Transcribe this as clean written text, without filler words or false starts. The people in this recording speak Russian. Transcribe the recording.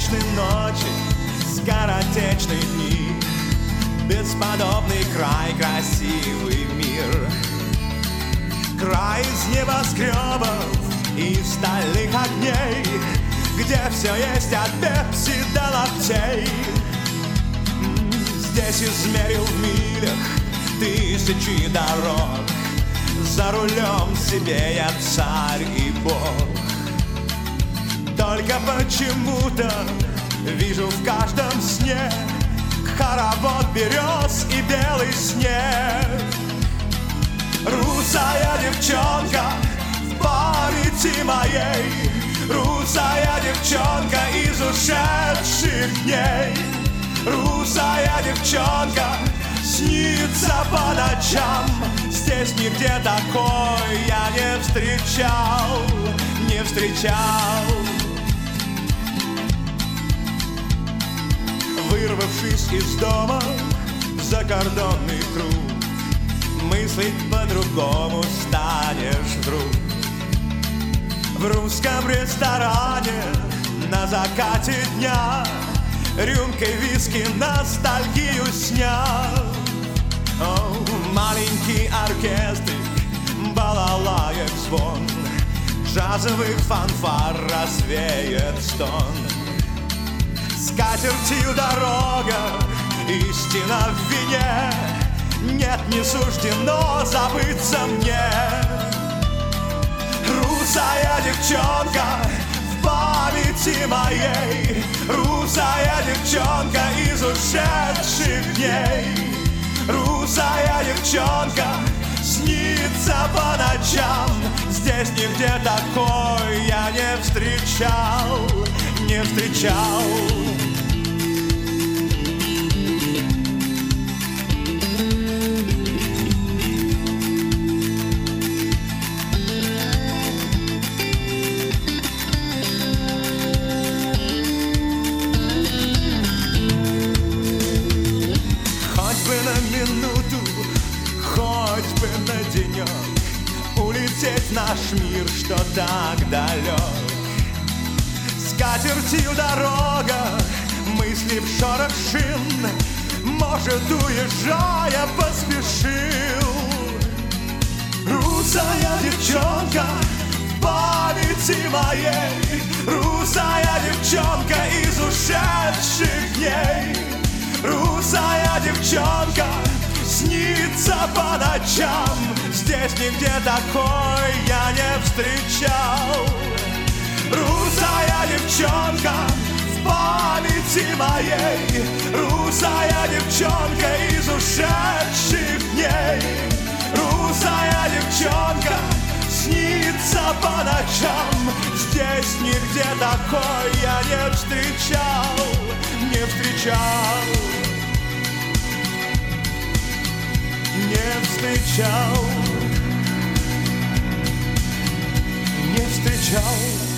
вечные ночи, скоротечные дни, бесподобный край, красивый мир. Край из небоскребов и стальных огней, где все есть от пепси до лаптей. Здесь измерил в милях тысячи дорог, за рулем себе я царь и бог. Только почему-то вижу в каждом сне хоровод берез и белый снег. Русая девчонка в памяти моей, русая девчонка из ушедших дней. Русая девчонка снится по ночам, здесь нигде такой я не встречал, не встречал. Вырвавшись из дома в закордонный круг, мыслить по-другому станешь вдруг. В русском ресторане на закате дня рюмкой виски ностальгию снял. О, маленький оркестрик, балалаек звон, джазовых фанфар развеет стон. Скатертью дорога, истина в вине, нет, не суждено забыться мне. Русая девчонка в памяти моей, русая девчонка из ушедших дней. Русая девчонка снится по ночам, здесь нигде такой я не встречал, не встречал. Хоть бы на денек улететь в наш мир, что так далек. Скатертью дорога, мысли в шорох шин, может, уезжая, поспешил. Русая девчонка в памяти моей, русая девчонка из ушедших дней. Русая девчонка снится по ночам, здесь нигде такой я не встречал. Русая девчонка в памяти моей, русая девчонка из ушедших дней. Русая девчонка снится по ночам, здесь нигде такой я не встречал, не встречал. Не встречал, не встречал.